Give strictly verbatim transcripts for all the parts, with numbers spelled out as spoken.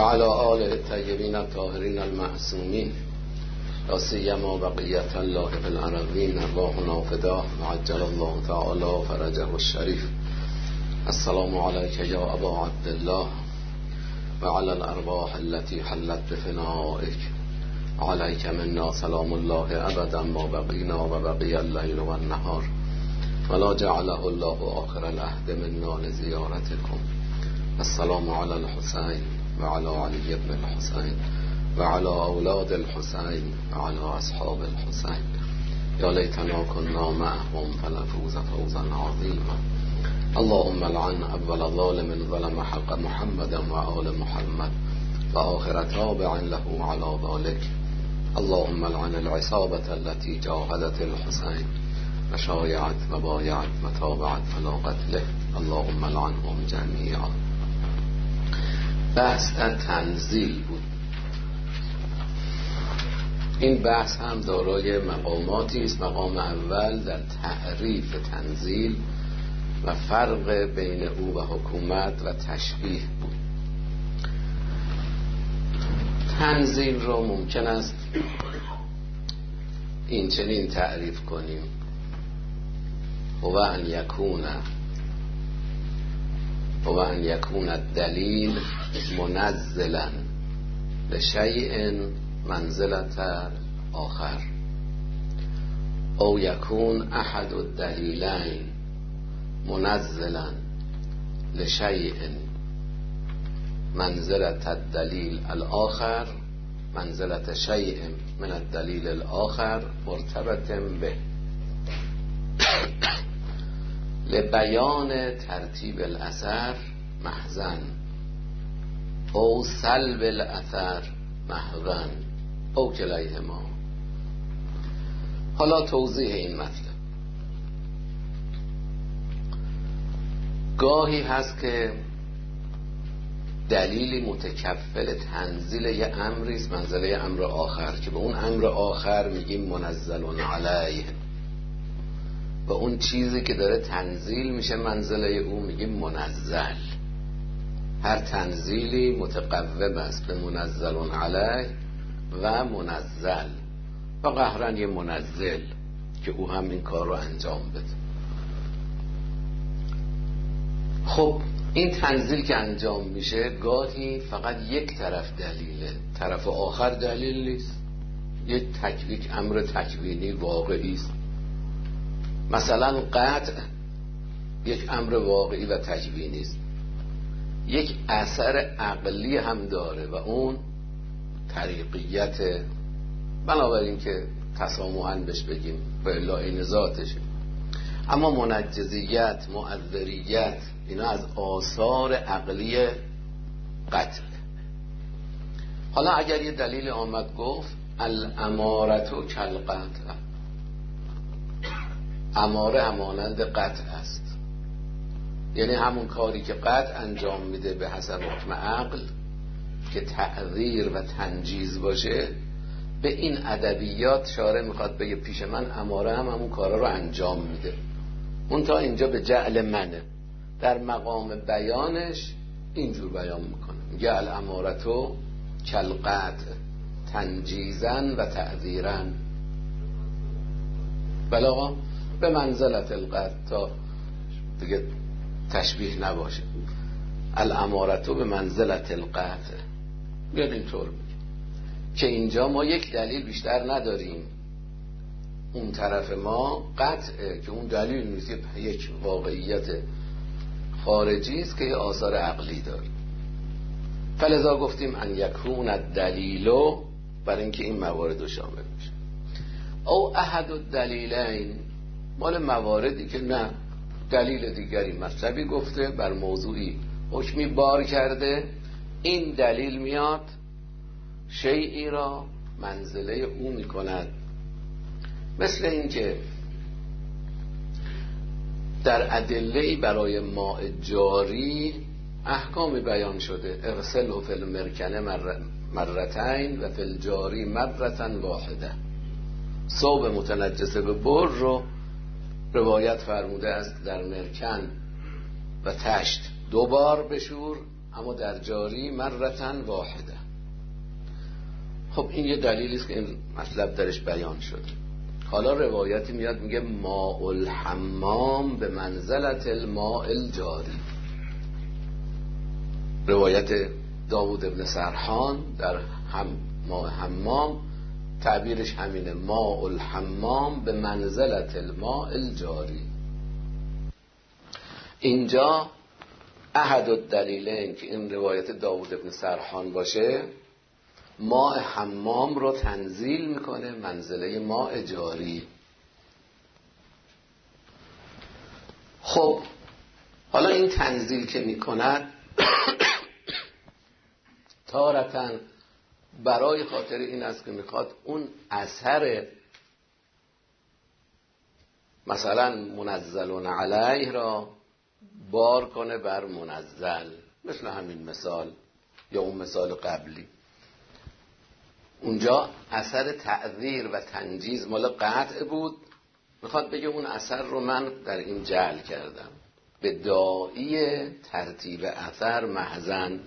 وعلى آله الطیبین الطاهرین المعصومین لا سیما بقیة الله فی الارضین ارواحنا فداه وعجل الله تعالی فرجه الشریف. السلام علیک یا ابا عبدالله وعلى الارواح التي حلت بفنائک علیک منا سلام الله ابدا ما بقینا و بقی اللیل و النهار ولا جعله الله آخر العهد منا لزیارتکم. السلام علی الحسین وعلى علي بن الحسين وعلى أولاد الحسين وعلى أصحاب الحسين يا ليتنا كنا معهم فنفوز فوزا عظيما. اللهم لعن أول ظالم ظلم حق محمد وآل محمد وآخر تابع له على ذلك. اللهم لعن العصابة التي جاهدت الحسين وشايعت وبايعت وتابعت على قتله. اللهم لعنهم جميعا. بحث در تنزیل بود. این بحث هم دارای مقاماتی است. مقام اول در تعریف تنزیل و فرق بین او و حکومت و تشبیه بود. تنزیل را ممکن است این چنین تعریف کنیم: هو ان یکون و ان یکون الدلیل منزلا لشیء منزلة آخر او یکون احد الدلیلین منزلا لشیء منزلة الدلیل الاخر منزلة شیء من الدلیل الاخر مرتبط به لبیان ترتیب الاثر محزن او سلب الاثر محغن او کلیهما. حالا توضیح این مطلب. گاهی هست که دلیلی متکفل تنزیل یه امریست منزله امر آخر که به اون امر آخر میگیم منزل علیه، و اون چیزی که داره تنزیل میشه منزله او میگیم منزل. هر تنزیلی متقوم است به منزل علیه و منزل و قهرن یه منزل که او هم این کار رو انجام بده. خب این تنزیل که انجام میشه گاهی فقط یک طرف دلیله، طرف آخر دلیل نیست. یک تکویک امر تکوینی واقعی است. مثلا قطع یک امر واقعی و تکوینی است. یک اثر عقلی هم داره و اون طریقیت، بنابراین که تسامحاً بهش بگیم و الا این ذاتشه. اما منجزیت، معذریت، اینا از آثار عقلی قطع. حالا اگر یه دلیل آمد گفت الامارتو کالقطع، اماره همانند قطع است، یعنی همون کاری که قطع انجام میده به حسب حکم عقل که تعذیر و تنجیز باشه، به این ادبیات شارع میخواد بگه پیش من اماره هم همون کارا رو انجام میده. اون تا اینجا به جعل منه، در مقام بیانش اینجور بیان میکنه، میگه الامارتو کالقطع تنجیزن و تعذیرن. بلا به منزلت القطع، تا دیگه تشبیه نباشه. الامارتو به منزلت القطع بیاد اینطور میگه که اینجا ما یک دلیل بیشتر نداریم، اون طرف ما قطعه که اون دلیل نیست، یک واقعیت خارجی است که یه آثار عقلی داره. فلذا گفتیم ان یکون الدلیلو، برای اینکه این موارد رو شامل میشه. او احد الدلیلین، مال مواردی که نه دلیل دیگری مطلبی گفته بر موضوعی حکمی بار کرده، این دلیل میاد شیئی را منزله او میکند. مثل این که در ادله‌ای برای ماء جاری احکامی بیان شده، اغسله فی المرکنه مرتین و فی الجاری مرتن واحده. ثوب متنجسه به بر رو روایت فرموده است در مرکن و تشت دو بار بشور اما در جاری مرتن واحده. خب این یه دلیلی است که این مطلب درش بیان شده. حالا روایتی میاد میگه ماء الحمام به منزلت الماء الجاری. روایت داوود ابن سرحان در هم ماء حمام تعبیرش همینه، ماء الحمام به منزلت الماء الجاری. اینجا احد الدلیلین که این روایت داوود ابن سرحان باشه، ماء حمام رو تنزیل میکنه منزله ماء جاری. خب حالا این تنزیل که میکند تارتاً برای خاطر این است که میخواد اون اثر مثلا منزلون علیه را بار کنه بر منزل، مثل همین مثال یا اون مثال قبلی. اونجا اثر تعذیر و تنجیز مال قطع بود، میخواد بگه اون اثر رو من در این جعل کردم به داعی ترتیب اثر محزن.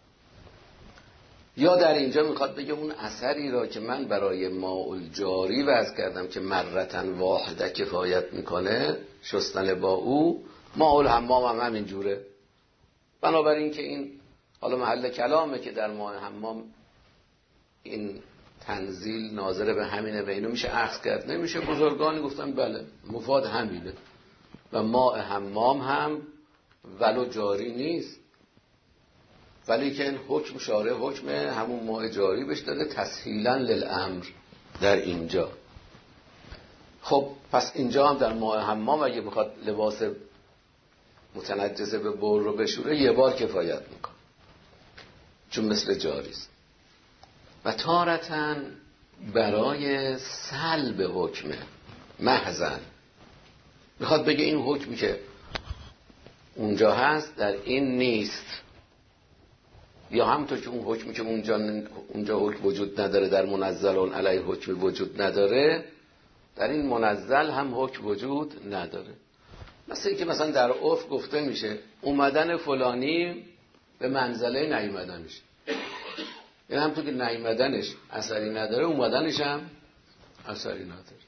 یا در اینجا میخواد بگه اون اثری را که من برای ماء الجاری وضع کردم که مرتن واحده کفایت میکنه شستن با او، ماء الحمام هم همین جوره. بنابراین که این حالا محل کلامه که در ماء حمام این تنزیل ناظر به همینه و اینو میشه اخذ کرد. نمیشه، بزرگانی گفتن بله مفاد همینه و ماء حمام هم ولو جاری نیست، ولی که این حکم شارع حکم همون ماء جاری بهش داده تسهیلا للامر در اینجا. خب پس اینجا هم در ماء حمام اگه بخواد لباس متنجسه به بول رو بشوره یه بار کفایت میکنه چون مثل جاری است. و تارتاً برای سلب حکم محزن میخواد بگه این حکمی که اونجا هست در این نیست، یا همونطور که اون حکمی که اونجا اونجا حکم وجود نداره در منزل علیه حکم وجود نداره، در این منزل هم حکم وجود نداره. مثل اینکه مثلا در عرف گفته میشه اومدن فلانی به منزله نیومدنش، یعنی همونطور که نیومدنش اثری نداره اومدنش هم اثری نداره.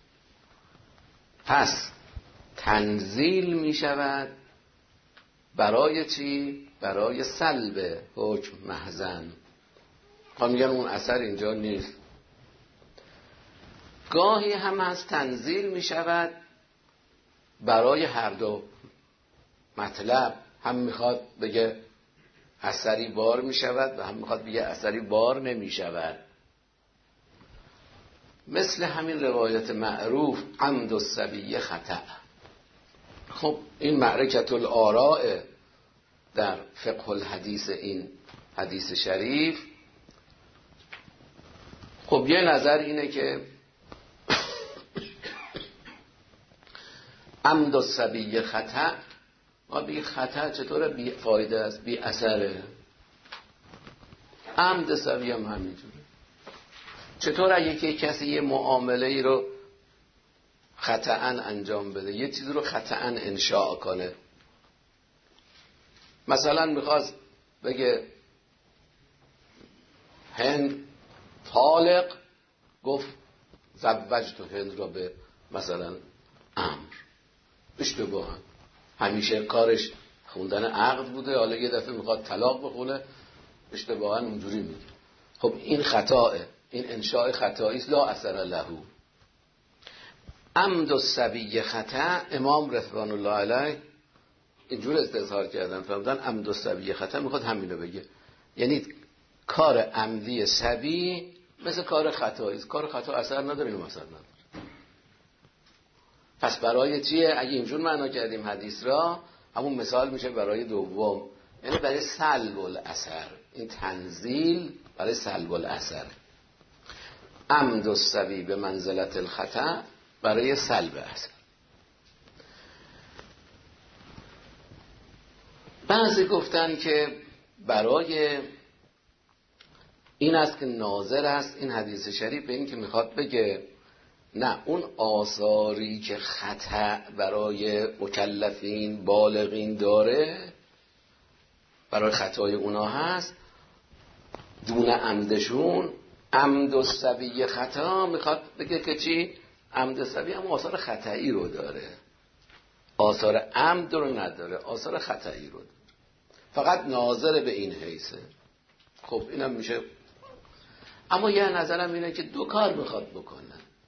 پس تنزیل میشود برای چی؟ برای سلب حکم محزن. خب میگن اون اثر اینجا نیست. گاهی هم از تنزیل میشود برای هر دو مطلب، هم میخواد بگه اثری بار میشود و هم میخواد بگه اثری بار نمیشود. مثل همین روایت معروف عمد الصبی خطأ. خب این معرکة الآراء در فقه الحدیث، این حدیث شریف. خب یه نظر اینه که عمد الصبی خطأ، ما بگی خطأ چطوره بی فایده است، بی اثره. عمد صبی هم همینجوره. چطور اگه که کسی یه معامله ای رو خطأ انجام بده، یه چیزی رو خطأ انشاء کنه، مثلا میخواست بگه هند طالق، گفت زوجت هند را به مثلا امر. اشتباه، همیشه کارش خوندن عقد بوده، حالا یه دفعه میخواد طلاق بخونه، اشتباها اونجوری میگه. خب این خطاه، این انشاء خطایی است، لا اثر له. عمد الصبی خطا، امام رضوان الله علیه اینجور استظهار کردن، فهمیدن عمد الصبی خطا میخواد همینو بگه، یعنی کار عمدی صبی مثل کار خطایی است، کار خطا اثر نداره، اینو اثر نداره. پس برای چیه؟ اگه اینجور معنا کردیم حدیث را، همون مثال میشه برای دوم، یعنی برای سلب الاثر. این تنزیل برای سلب الاثر. عمد الصبی به منزلت الخطا برای سلب اثر. بعضی گفتن که برای این است که ناظر است این حدیث شریف به این که میخواد بگه نه، اون آثاری که خطأ برای مکلفین بالغین داره برای خطای اونا هست دون عمدشون. عمد و سبیه خطا میخواد بگه که چی؟ عمد سبیه هم آثار خطایی رو داره، آثار عمد رو نداره، آثار خطایی رو داره، فقط ناظر به این حیثه. خب اینم میشه. اما یه نظرم اینه که دو کار میخواد بکنه،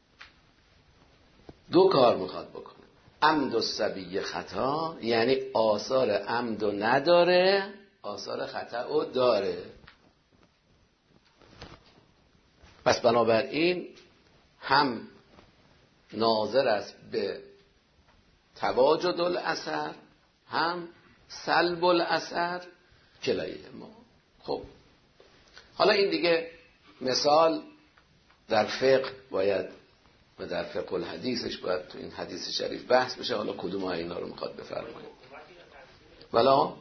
دو کار میخواد بکنه. عمد و سبیه خطا یعنی آثار عمد و نداره، آثار خطا رو داره. پس بنابراین هم ناظر است به تواجد الاثر، هم سلب الاثر کلایه ما. خب حالا این دیگه مثال در فقه باید و در فقه الحدیثش باید تو این حدیث شریف بحث بشه. حالا کدوم اینا رو میخواد بفرمایید؟ ولا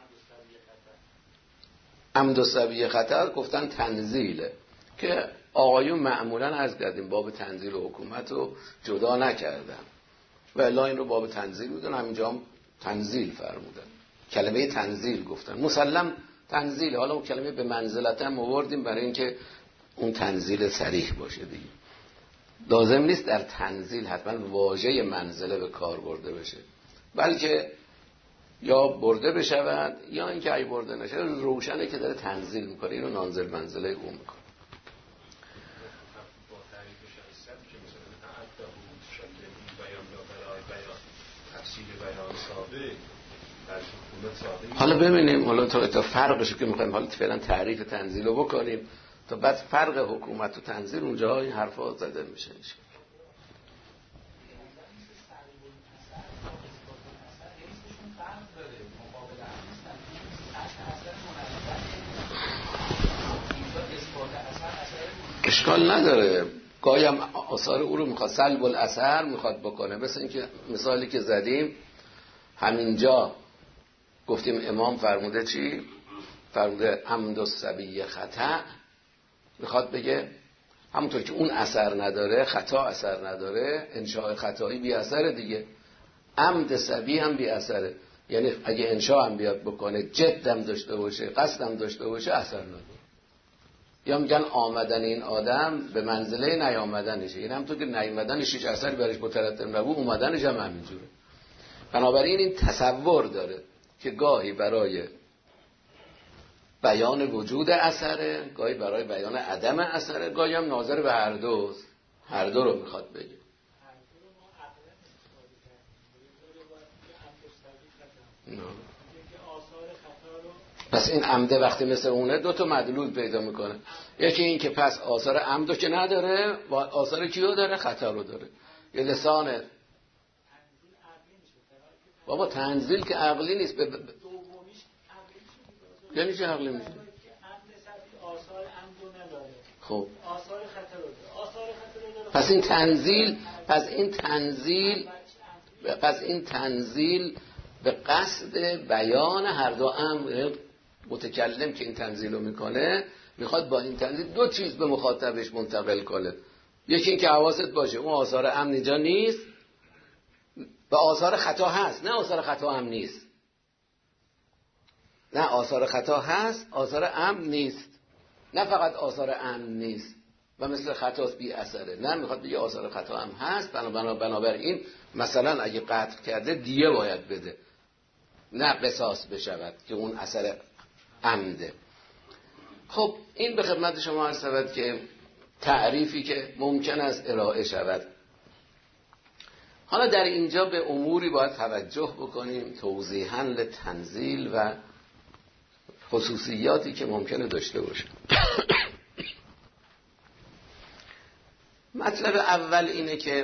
عمد و سبیه خطا گفتن تنزیله که آقایون معمولا از کردیم باب تنزیل و حکومت رو جدا نکردن و الا این رو باب تنزیل بودن، همینجا هم تنزیل فرمودن، کلمه تنزیل گفتن. مسلم تنزیل، حالا اون کلمه به منزلت هم آوردیم برای اینکه اون تنزیل صریح باشه دیگه. لازم نیست در تنزیل حتما واژه منزله به کار برده بشه، بلکه یا برده بشود یا اینکه ای برده نشه روشنه که داره تنزیل میکنه، اینو نازل منزله اون میکنه. حالا ببینیم، حالا تا تا فرقش که میخوایم حالا فعلا تعریف تنزیل رو بکنیم تا بعد فرق حکومت و تنزیل اونجا این حرفا زده میشه. اشکال نداره، گاهی هم آثار او رو میخواد سلب الاثر میخواد بکنه. مثل اینکه مثالی که زدیم همینجا گفتیم امام فرموده چی؟ فرموده عمد و سبیه خطا، میخواد بگه همونطور که اون اثر نداره خطا اثر نداره، انشاء خطایی بی اثره دیگه، عمد سبی هم بی اثره. یعنی اگه انشاء هم بیاد بکنه، جدم داشته باشه، قصدم داشته باشه، اثر نداره. یا میگن آمدن این آدم به منزله نیامدنشه، یعنی همونطور که نیامدنش هیچ اثری برش مترتب نبود، اومدنش هم همینجوره. بنابراین این تصور داره که گاهی برای بیان وجود اثره، گاهی برای بیان عدم اثره، گاهی هم ناظر به هر دوست، هر دو رو میخواد بگه. پس این عمده وقتی مثل اونه دو تا مدلول پیدا میکنه. یکی این که پس آثار عمدو که نداره و آثار کیو داره؟ خطا رو داره. یه لسانه بابا تنزیل که عقلی نیست. ب... ب... یعنی چه عقلی میشه؟ خب پس این تنزیل پس این تنزیل پس این تنزیل به قصد بیان هر دو امر. متکلم که این تنزیل رو میکنه میخواد با این تنزیل دو چیز به مخاطبش منتقل کنه. یکی این که حواست باشه اون آثار امن اینجا نیست و آثار خطا هست، نه آثار خطا هم نیست، نه آثار خطا هست آثار امن نیست، نه فقط آثار امن نیست و مثل خطاست بی اثره، نه میخواد بگه آثار خطا هم هست. بنابراین مثلا اگه قتل کرده دیه باید بده، نه قصاص بشود که اون اثر عمده. خب این به خدمت شما عرض شود که تعریفی که ممکن است ارائه شود. حالا در اینجا به اموری باید توجه بکنیم توضیحاً لتنزیل و خصوصیاتی که ممکنه داشته باشه. مطلب اول اینه که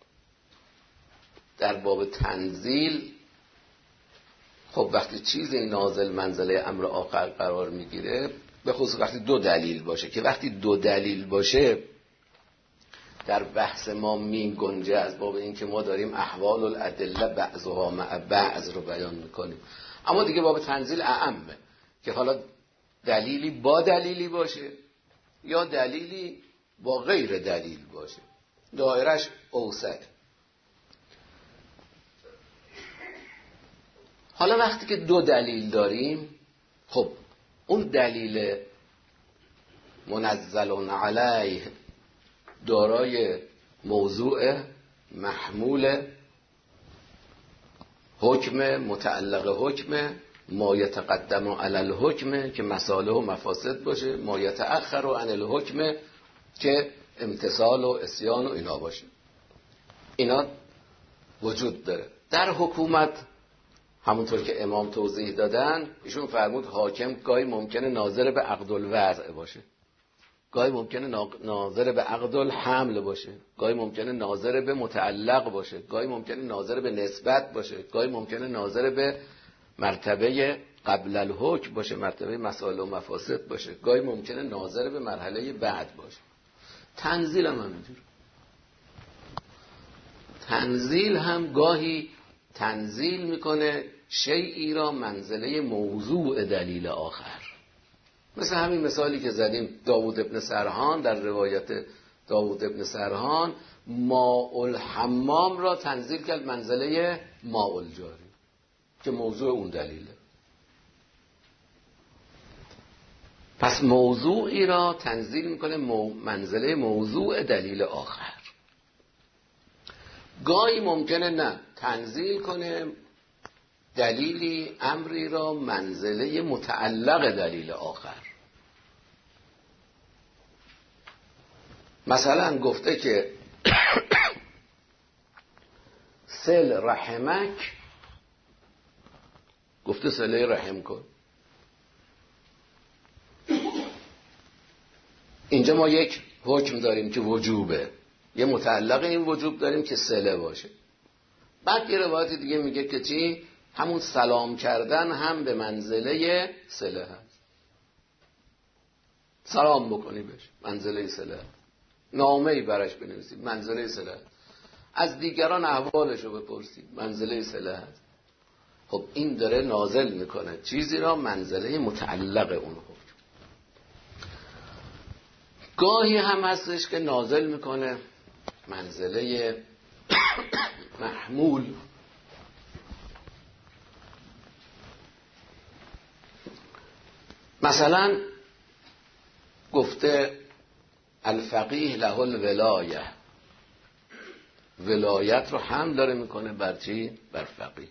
در باب تنزیل خب وقتی چیزی نازل منزله امر آخر قرار میگیره، به خصوص وقتی دو دلیل باشه، که وقتی دو دلیل باشه در بحث ما می گنجه از باب این که ما داریم احوال الادله بعضها مع بعض رو بیان میکنیم. اما دیگه باب تنزیل اعمه که حالا دلیلی با دلیلی باشه یا دلیلی با غیر دلیل باشه، دایرش اوسط. حالا وقتی که دو دلیل داریم، خب اون دلیل منزل علیه دارای موضوع محمول حکم، متعلق حکم، ما یتقدم علی الحکم که مصالح و مفاسد باشه، ما یتأخر عن الحکم که امتثال و عصیان و اینا باشه. اینا وجود داره در حکومت. همونطور که امام توضیح دادن، ایشون فرمود حاکم گاهی ممکنه ناظر به عقد الوضع باشه، گاهی ممکنه ناظر به عقد الحمل باشه، گاهی ممکنه ناظر به متعلق باشه، گاهی ممکنه ناظر به نسبت باشه، گاهی ممکنه ناظر به مرتبه قبل الحکم باشه، مرتبه مسائل و مفاسد باشه، گاهی ممکنه ناظر به مرحله بعد باشه. تنزیل هم همینجور. تنزیل هم گاهی تنزیل میکنه شیئی را منزله موضوع دلیل آخر. مثل همین مثالی که زدیم داوود ابن سرحان، در روایت داوود ابن سرحان ماء الحمام را تنزیل کرد منزله ماء الجاری که موضوع اون دلیله. پس موضوعی را تنزیل میکنه مو... منزله موضوع دلیل آخر. گاهی ممکنه نه تنزیل کنه دلیلی امری را منزله متعلق دلیل آخر. مثلا گفته که سل رحمک، گفته صله رحم کن. اینجا ما یک حکم داریم که وجوبه، یه متعلق این وجوب داریم که صله باشه. بعد یه روایت دیگه میگه که چی؟ همون سلام کردن هم به منزله صله هست. سلام بکنی بهش منزله صله هست. نامه‌ای برش بنویسی منزله صله هست. از دیگران احوالشو بپرسی منزله صله هست. خب این داره نازل میکنه چیزی را منزله متعلق اون حکم. گاهی هم هستش که نازل میکنه منزله محمول. مثلا گفته الفقیه له الولایه، ولایت رو هم داره میکنه بر چی؟ بر فقیه.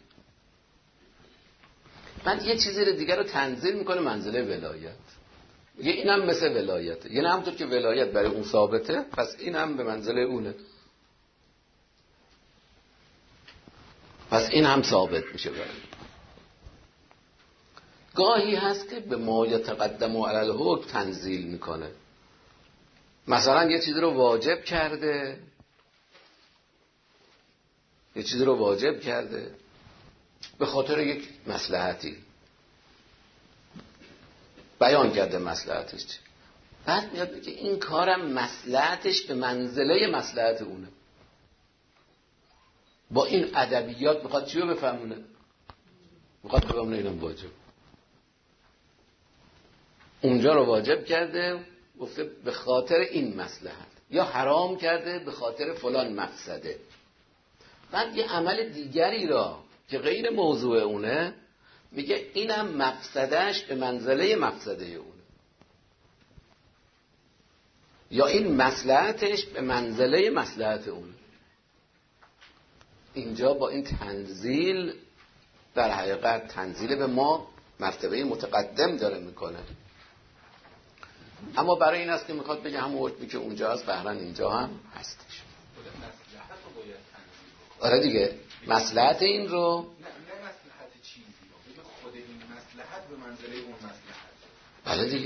بعد یه چیزی رو دیگر رو تنزیل میکنه منزله ولایت. یه این هم مثل ولایته، یعنی همونطور که ولایت برای اون ثابته پس این هم به منزله اونه، پس این هم ثابت میشه برای. گاهی هست که به ما یتقدم علی الحکم تنزیل میکنه. مثلا یه چیزی رو واجب کرده، یه چیزی رو واجب کرده به خاطر یک مصلحتی، بیان کرده مصلحتش چی، بعد میاد میگه این کارم مصلحتش به منزله مصلحت اونه. با این ادبیات میخواد چی رو بفهمونه؟ میخواد بفهمونه اینم واجب. اونجا رو واجب کرده گفته به خاطر این مصلحت، یا حرام کرده به خاطر فلان مفسده. بعد یه عمل دیگری را که غیر موضوع اونه میگه اینم مفسدهش به منزله مفسده اونه، یا این مصلحتش به منزله مصلحت اونه. اینجا با این تنزیل در حقیقت تنزیل به ما مرتبه متقدم داره میکنه. اما برای این است که میخواد بگه همون حکمی که اونجا هست بهرن اینجا هم هستش. آره دیگه مصلحت این رو نه نه مصلحت چیزی رو بگه خود این مصلحت به منزله اون مصلحت. بله دیگه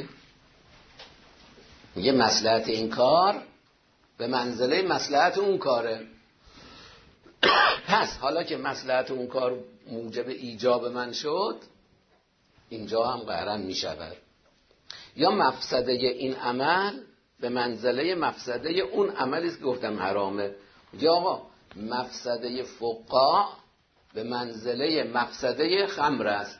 میگه مصلحت این کار به منزله مصلحت اون کاره. پس حالا که مصلحت اون کار موجب ایجاب من شد، اینجا هم قهرن میشود. یا مفسده این عمل به منزله مفسده اون عملی که گفتم حرامه. یا آقا مفسده فقاع به منزله مفسده خمر است.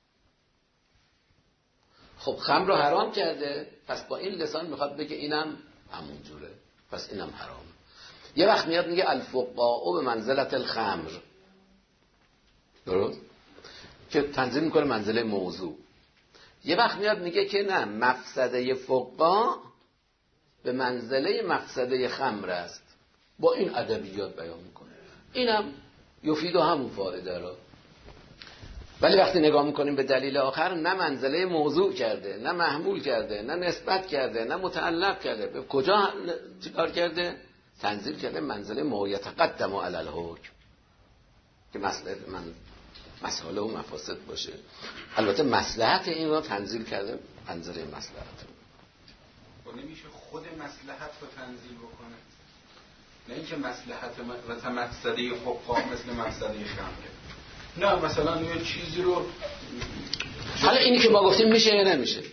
خب خمر رو حرام کرده، پس با این لسان میخواد بگه اینم همون جوره، پس اینم حرامه. یه وقت میاد میگه الفقاع به منزلت الخمر، درست؟ که تنزیل میکنه منزله موضوع. یه وقت میاد میگه که نه، مفسده فقا به منزله مفسده خمر است، با این ادبیات بیان میکنه. اینم یفید و همون فایده را. ولی وقتی نگاه میکنیم به دلیل آخر، نه منزله موضوع کرده، نه محمول کرده، نه نسبت کرده، نه متعلق کرده. به کجا چیکار کرده؟ تنزیل کرده منزله ما یتقدم علی الحکم، که مصلحت من مسئله و مفاسد باشه. البته مصلحت این را تنزیل کرده منزله مصلحت. و نمیشه خود مصلحت رو تنزیل بکنه، نه اینکه مصلحت و مفسده فقها مثل مفسده خمره. نه مثلا یه چیزی رو، حالا اینی که ما گفتیم میشه یا نمیشه؟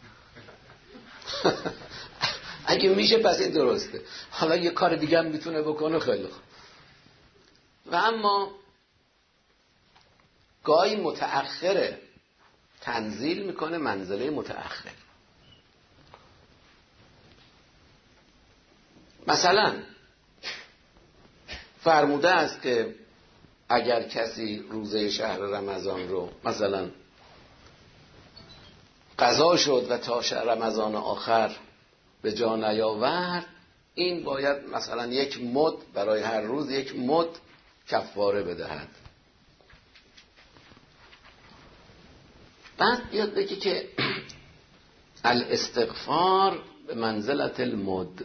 اگه میشه پس این درسته. حالا یه کار دیگه هم میتونه بکنه، خیلی خوب. و اما گاهی متأخره تنزیل میکنه منزله متأخر. مثلا فرموده است که اگر کسی روزه شهر رمضان رو مثلا قضا شد و تا شهر رمضان آخر به جا نیاورد، این باید مثلا یک مد برای هر روز یک مد کفاره بدهد. بعد بیاد بگی که الاستغفار به منزلت المد،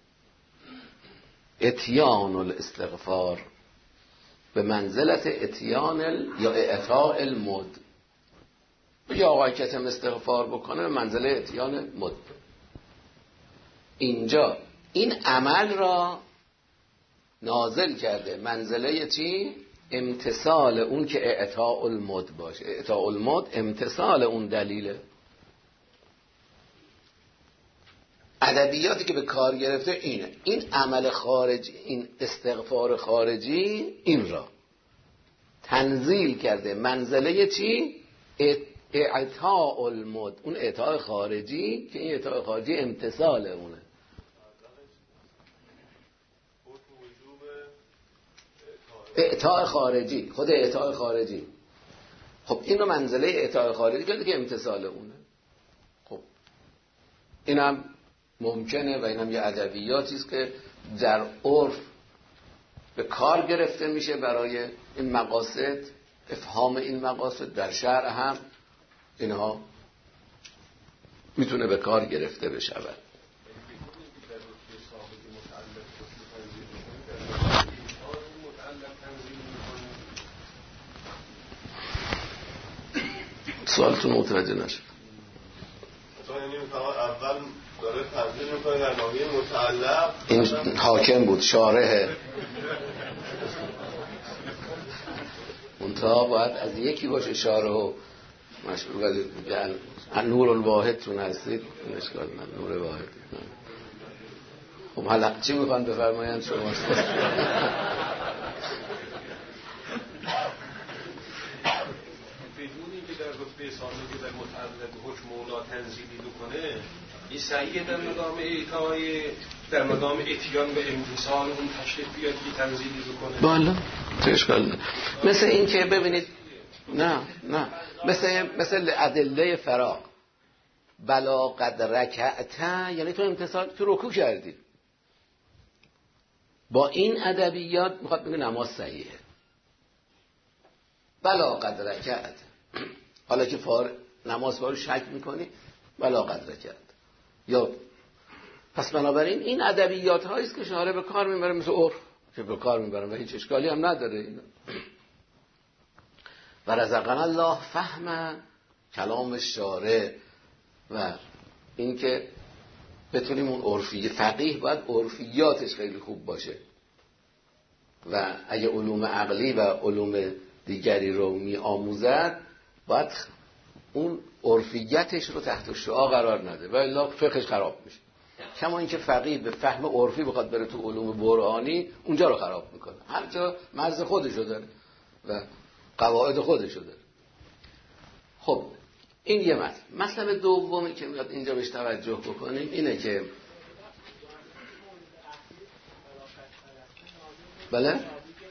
اتیان الاستغفار به منزلت اتیان ال... یا اعطاء المد. یا آقای کتم استغفار بکنه به منزله اتیان مد. اینجا این عمل را نازل کرده منزله چی؟ امتثال اون که اعطاء المد باشه. اعطاء المد امتثال اون دلیله. ادبیاتی که به کار گرفته اینه. این عمل خارجی، این استغفار خارجی، این را تنزیل کرده منزله چی؟ اعطاء المد. اون اعطاء خارجی که این اعطاء خارجی امتثال اونه. اعطاء خارجی، خود اعطاء خارجی. خب اینو منزله اعطاء خارجی کرده که امتثال اونه. خب اینم ممکنه و اینم یه ادبیاتی است که در عرف به کار گرفته میشه برای این مقاصد، افهام این مقاصد. در شرع هم اینها میتونه به کار گرفته بشود. سوالتون متوجه نشد. یعنی اول داره تنظیم میکنه در ناحیه متعلق. این حاکم بود، شارحه. منتها باید از یکی باشه شارح و مشغول. ولی نور الواحد تون هستید، این اشکال نه، نور واحد. خب حالا چی میخوان بفرمایند شما؟ به ثانی که در متعلق حکم مولا تنزیلی بکنه، این صحیحه در مقام ایتای در مقام اتیان به امتصال اون تشریف بیاد که تنزیلی بکنه. بالا چه اشکال نه. مثل این که ببینید، نه نه مثل مثل ادله فراغ، بلا قد رکعت، یعنی تو امتصال، تو رکوع کردی. با این ادبیات میخواد بگه نماز صحیحه. بلا قد رکعت، حالا که فار نماز فار شک میکنی بلا قدر کرد. یا پس بنابراین این ادبیات هایی است که شارع به کار میبره، مثل عرف که به کار میبرن و هیچ اشکالی هم نداره اینا. و رزقنا الله فهم کلام شارع، و این که بتونیم اون عرفی فقیه باید عرفیاتش خیلی خوب باشه و اگه علوم عقلی و علوم دیگری رو می آموزد باید اون عرفیتش رو تحت شعاع قرار نده و الا فقهش خراب میشه. کما اینکه فقیه به فهم عرفی بخواد بره تو علوم برهانی، اونجا رو خراب میکنه. هر جا مرز خودشو داره و قواعد خودشو داره. خب این یه مطلب. مطلب دومی که میاد اینجا بهش توجه بکنیم اینه که بله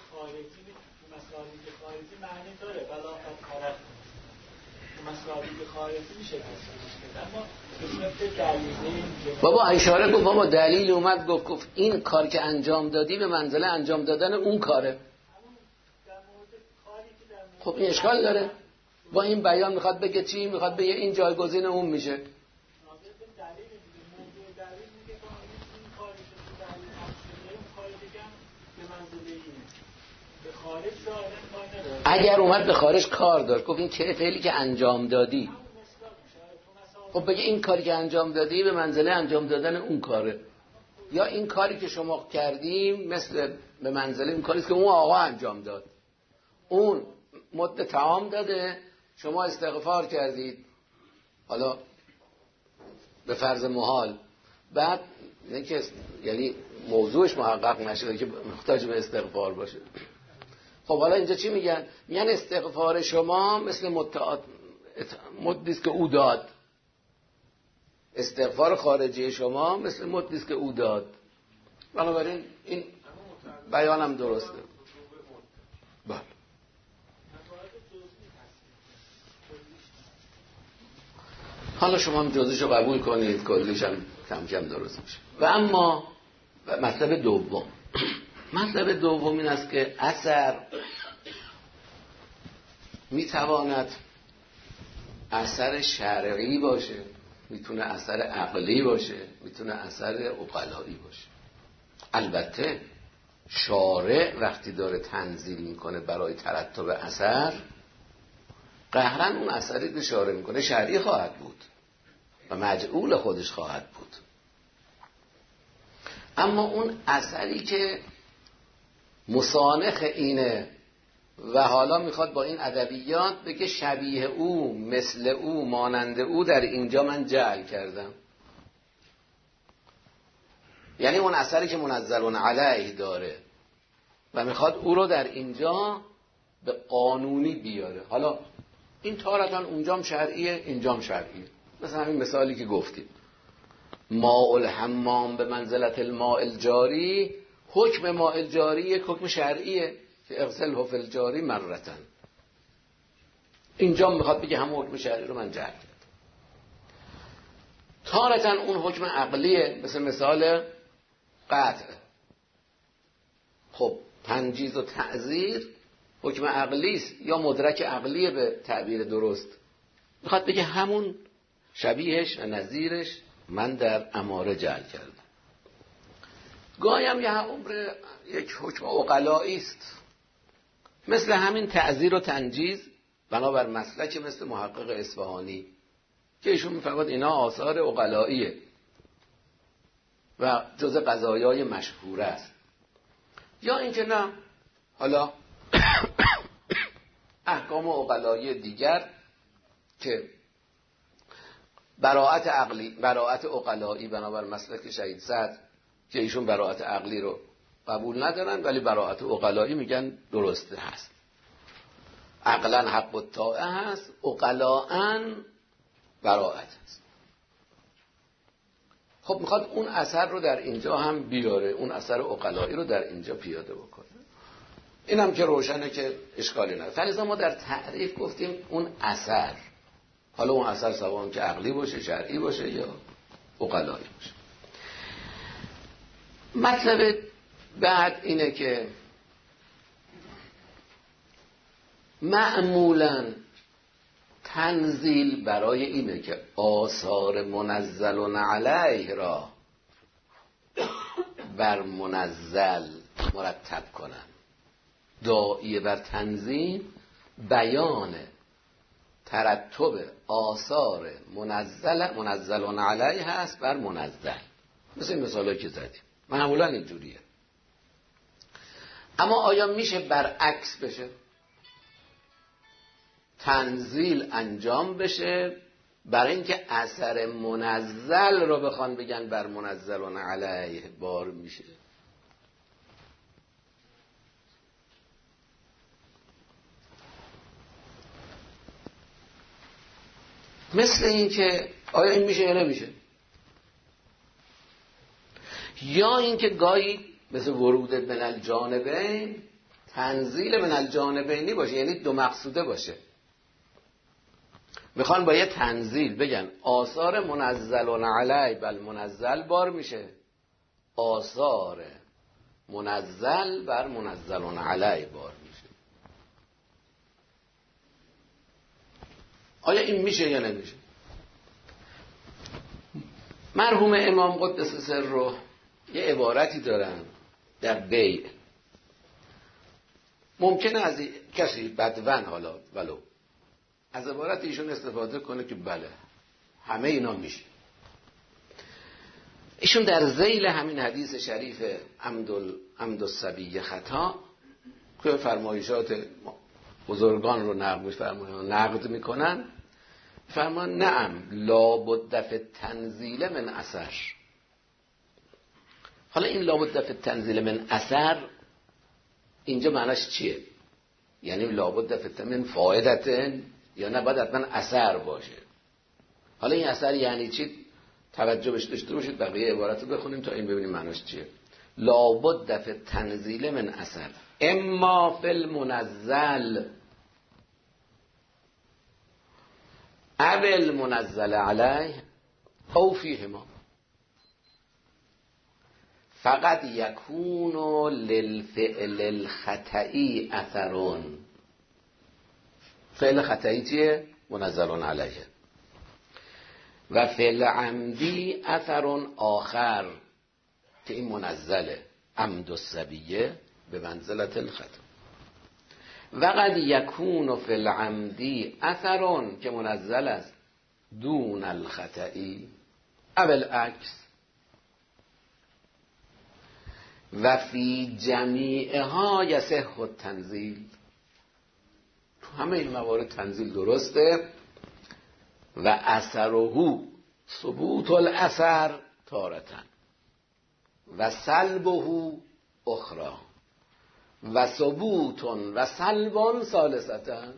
مسائل خارجی معنی داره، بلاغت خارج مسائل خارجی میشه اما قسمت دلیلی بابا اشاره گفت بابا دلیل اومد گفت گفت این کار که انجام دادی به منزله انجام دادن اون کاره. خب این اشکال داره؟ با این بیان میخواد بگه چی؟ میخواد بگه این جایگزین اون میشه. اگر اومد به خارج کار داشت گفت این چه فعلی که انجام دادی، خب بگه این کاری که انجام دادی به منزله انجام دادن اون کاره، یا این کاری که شما کردیم مثل به منزله این کاریست که اون آقا انجام داد. اون مد طعام داده، شما استغفار کردید، حالا به فرض محال، بعد اینکه یعنی موضوعش محقق نشده که محتاج به استغفار باشه. خب حالا اینجا چی میگن؟ میگن استغفار شما مثل مدیست که او داد، استغفار خارجی شما مثل مدیست که او داد. بنابراین این بیانم درسته. بله. حالا شما هم جزیشو قبول کنید، کلیش هم کم کم درست میشه. و اما مطلب دوم مطلب دوم این است که اثر میتواند اثر شرعی باشه، میتونه اثر عقلی باشه، میتونه اثر عقلایی باشه. البته شارع وقتی داره تنزیل میکنه برای ترتب اثر، قهرن اون اثری که شارع میکنه شرعی خواهد بود و مجعول خودش خواهد بود. اما اون اثری که مسانخ اینه و حالا میخواد با این ادبیات بگه شبیه او، مثل او، مانند او، در اینجا من جعل کردم، یعنی اون اثری که منزل علیه داره و میخواد او رو در اینجا به قانونی بیاره. حالا این تارتان اونجام شرعیه، اینجام شرعیه. مثلا همین مثالی که گفتیم ماء الحمام به منزلت الماء الجاری، حکم ماء الجاری یک حکم شرعیه که اغسله فی الجاری مرتن. اینجا میخواد بگه هم حکم شرعی رو من جعل کردم. تارتن اون حکم عقلیه، مثل مثال قطع. خب تنجیز و تعزیر حکم عقلیست یا مدرک عقلیه به تعبیر درست، میخواد بگه همون شبیهش و نظیرش من در اماره جعل کردم. گاهی یه عمر یک حکم عقلایی است، مثل همین تعزیر و تنجیز بنابر مسلک مثل محقق اصفهانی که ایشون میفرماد اینا آثار عقلاییه و جز قضایای مشهوره است. یا اینکه نه، حالا احکام عقلایی دیگر که براءت عقلی، براءت عقلایی بنابر مسلک شهید صدر که ایشون براءت عقلی رو قبول ندارن ولی براءت عقلایی میگن درسته هست. عقلا حق الطاعه هست، عقلاً براءت هست. خب میخواد اون اثر رو در اینجا هم بیاره، اون اثر عقلایی رو در اینجا پیاده بکنه. اینم که روشنه که اشکالی نداره. فلذا ما در تعریف گفتیم اون اثر، حالا اون اثر سواء که عقلی باشه، شرعی باشه یا عقلایی باشه. مطلب بعد اینه که معمولاً تنزیل برای اینه که آثار منزل علیه را بر منزل مرتب کنن. داعیه بر تنزیل بیان ترتب آثار منزل منزل علیه هست بر منزل، مثل این مثالی که زدیم معمولا اینجوریه. اما آیا میشه برعکس بشه؟ تنزیل انجام بشه برای اینکه اثر منزل رو بخوان بگن بر منزل علیه بار میشه؟ مثل اینکه آیا این میشه یا نمیشه؟ یا اینکه گاهی مثل ورود من الجانبین تنزیل من الجانبینی باشه، یعنی دو مقصوده باشه. میخوان با یه تنزیل بگن آثار منزل علی بل منزل بار میشه، آثار منزل بر منزل علی بار میشه. آیا این میشه یا نمیشه؟ مرحوم امام قدس سره یه عبارتی دارن در بیع. ممکنه از کسی بدون حالا ولو از عبارت ایشون استفاده کنه که بله همه اینا میشه. ایشون در ذیل همین حدیث شریف عمد الصبی خطا که فرمایشات بزرگان رو نقد می‌فرمایند نقد میکنن، فرمان نعم لا بد فی التنزیل من اثر. حالا این لا بد فی التنزیل من اثر اینجا معناش چیه؟ یعنی لا بد فی التنزیل من فایدتن یا نه باید حتما اثر باشه؟ حالا این اثر یعنی چی؟ توجه بهش داشته باشید، بقیه عبارت رو بخونیم تا این ببینیم معناش چیه. لا بد فی التنزیل من اثر اما فی المنزل او المنزل علیه او فیهما فقط یکون للفعل الخطئی اثرون. فعل خطئی چیه؟ منزل علیه. و فعل عمدی اثر آخر که این منزله عمد الصبیه به منزلت الخطا. و قد یکون فی العمدی اثرون که منزل است دون الخطئی او العکس و فی جمیعها یصح التنزیل. تو همه این موارد تنزیل درسته. و اثره ثبوت الاثر تارتن و سلبه اخرى و ثبوت و سلب ثالثتن.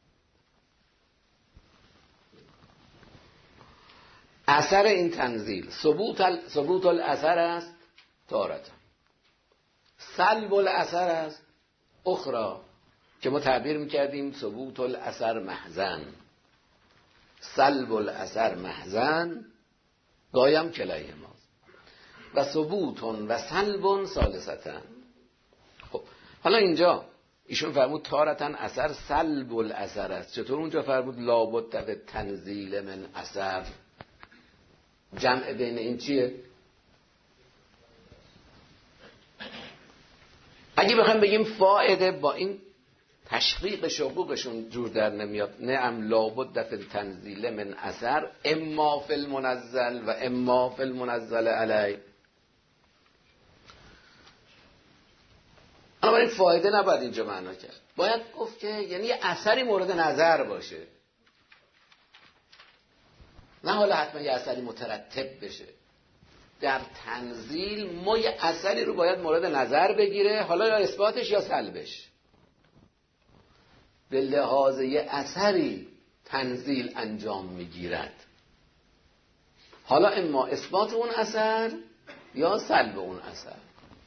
اثر این تنزیل ثبوت ثبوت الاثر است تارتن، سلب الاثر است اخرى که ما تعبیر میکردیم ثبوت الاثر محزن، سلب الاثر محزن گایم کلیه ماست و ثبوت و سلب ثالثتن. خب حالا اینجا ایشون فرمود تارتن اثر سلب الاثر است، چطور اونجا فرمود لابد به تنزیل من اثر؟ جمع بین این چیه؟ اگه بخوایم بگیم فائده با این تشقیق شقوقشون جور در نمیاد. نعم لابد فی التنزیل من اثر اما فی المنزل و اما فی المنزل علی. اما برای فایده نباید اینجا معنا کرد، باید گفت که یعنی یه اثری مورد نظر باشه، نه حالا حتما یه اثری مترتب بشه. در تنزیل ما یه اثری رو باید مورد نظر بگیره، حالا یا اثباتش یا سلبش. به لحاظ یه اثری تنزیل انجام میگیرد، حالا اما اثبات اون اثر یا سلب اون اثر.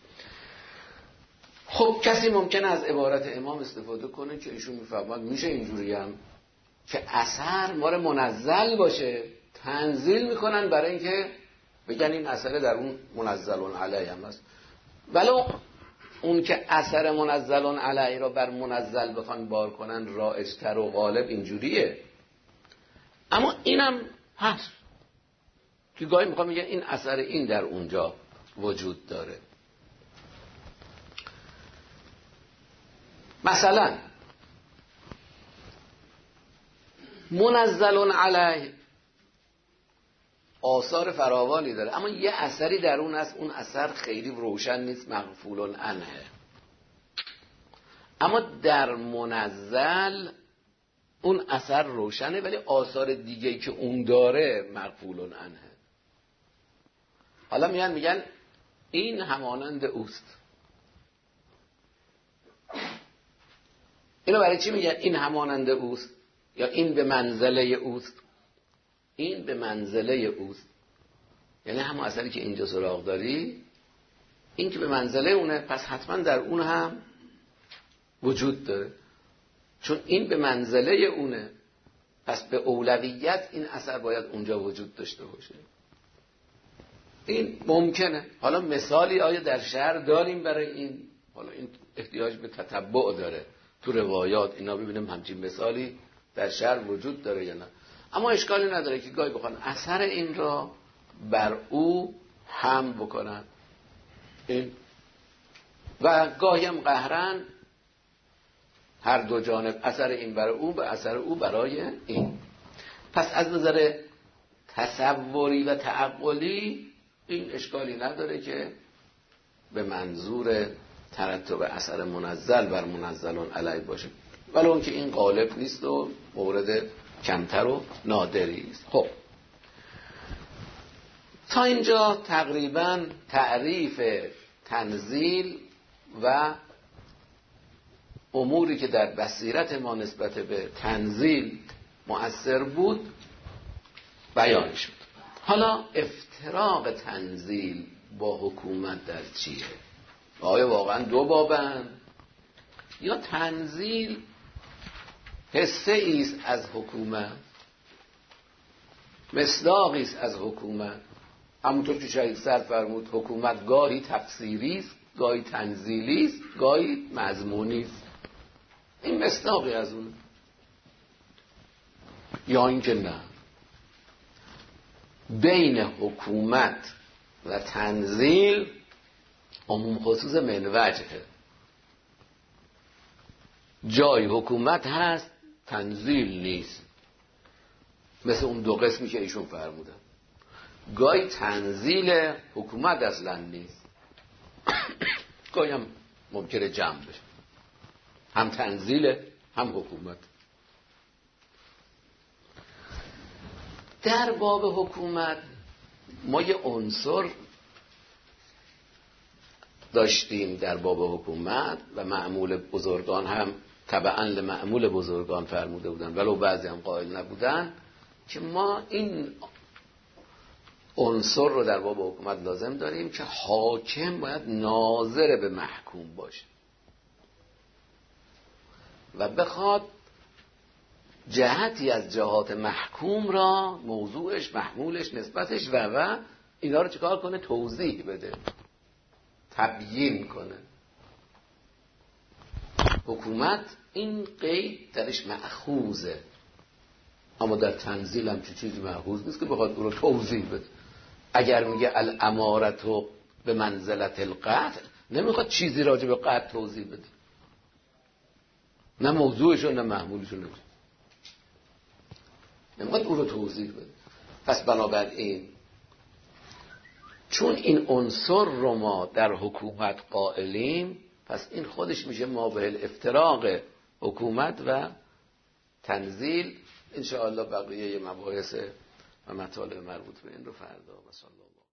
خب کسی ممکنه از عبارت امام استفاده کنه که ایشون میفهمد میشه اینجوری هم که اثر ماره منزل باشه، تنزیل میکنن برای اینکه بگن این اثر در اون منزل علیه هم هست، ولو اون که اثر منزل علیه را بر منزل بخوان بار کنن رایج‌تر و غالب اینجوریه. اما اینم هست که گاهی میخوام میگن این اثر این در اونجا وجود داره. مثلا منزل علیه آثار فراوانی داره، اما یه اثری در اون هست، اون اثر خیلی روشن نیست، مغفول عنه. اما در منزل اون اثر روشنه ولی آثار دیگه‌ای که اون داره مغفول عنه. حالا میان میگن این همانند اوست. اینو برای چی میگن این همانند اوست یا این به منزله اوست؟ این به منزله اوست یعنی همون اثری که اینجا سراغ داری این که به منزله اونه، پس حتما در اون هم وجود داره، چون این به منزله اونه. پس به اولویت این اثر باید اونجا وجود داشته باشه. این ممکنه. حالا مثالی آیا در شهر داریم برای این؟ حالا این احتیاج به تتبع داره تو روایات اینا، ببینیم همچین مثالی در شهر وجود داره یا نه. اما اشکالی نداره که گاهی بخوان اثر این را بر او هم بکنن این، و گاهی هم قهرن هر دو جانب، اثر این برای او و اثر او برای این. پس از نظر تصوری و تعقلی این اشکالی نداره که به منظور ترتب اثر منزل بر منزلون علیه باشه، ولی اون که این غالب نیست و مورد کمتر و نادری است. خب تا اینجا تقریبا تعریف تنزیل و اموری که در بصیرت ما نسبت به تنزیل مؤثر بود بیان شد. حالا افتراق تنزیل با حکومت در چیه؟ آیا واقعا دو بابند یا تنزیل حصه ایست از حکومت، مصداقی است از حکومت؟ همونطور که شهید سر فرمود حکومت گاهی تفسیری است، گاهی تنزیلی است، گاهی مضمونی است. این مصداقی از اون، یا اینکه نه بین حکومت و تنزیل عموم خصوص من وجهه. جای حکومت هست تنزیل نیست، مثل اون دو قسمی که ایشون فرمودن. گاهی تنزیل حکومت اصلا نیست، گاهی هم ممکنه جمع بشه، هم تنزیل هم حکومت. در باب حکومت ما یه عنصر داشتیم در باب حکومت و معمول بزرگان هم تبعاً لمعمول بزرگان فرموده بودن، ولو بعضی هم قائل نبودن، که ما این عنصر رو در باب حکومت لازم داریم که حاکم باید ناظر به محکوم باشه و بخواد جهتی از جهات محکوم را موضوعش، محمولش، نسبتش و و اینا رو چیکار کنه؟ توضیح بده، تبیین کنه. حکومت این قید درش مأخوذه، اما در تنزیل هم چه چیزی مأخوذ نیست که بخواد او رو توضیح بده. اگر میگه الامارتو به منزلت القتل، نمیخواد چیزی راجع به قتل توضیح بده، نه موضوعشو نه محمولشو نمیخواد، نمیخواد او رو توضیح بده. پس بنابراین چون این عنصر رو ما در حکومت قائلیم، پس این خودش میشه مابع الافتراق حکومت و تنزیل. انشاءالله بقیه مباحث و مطالب مربوط به این رو فردا و صلی الله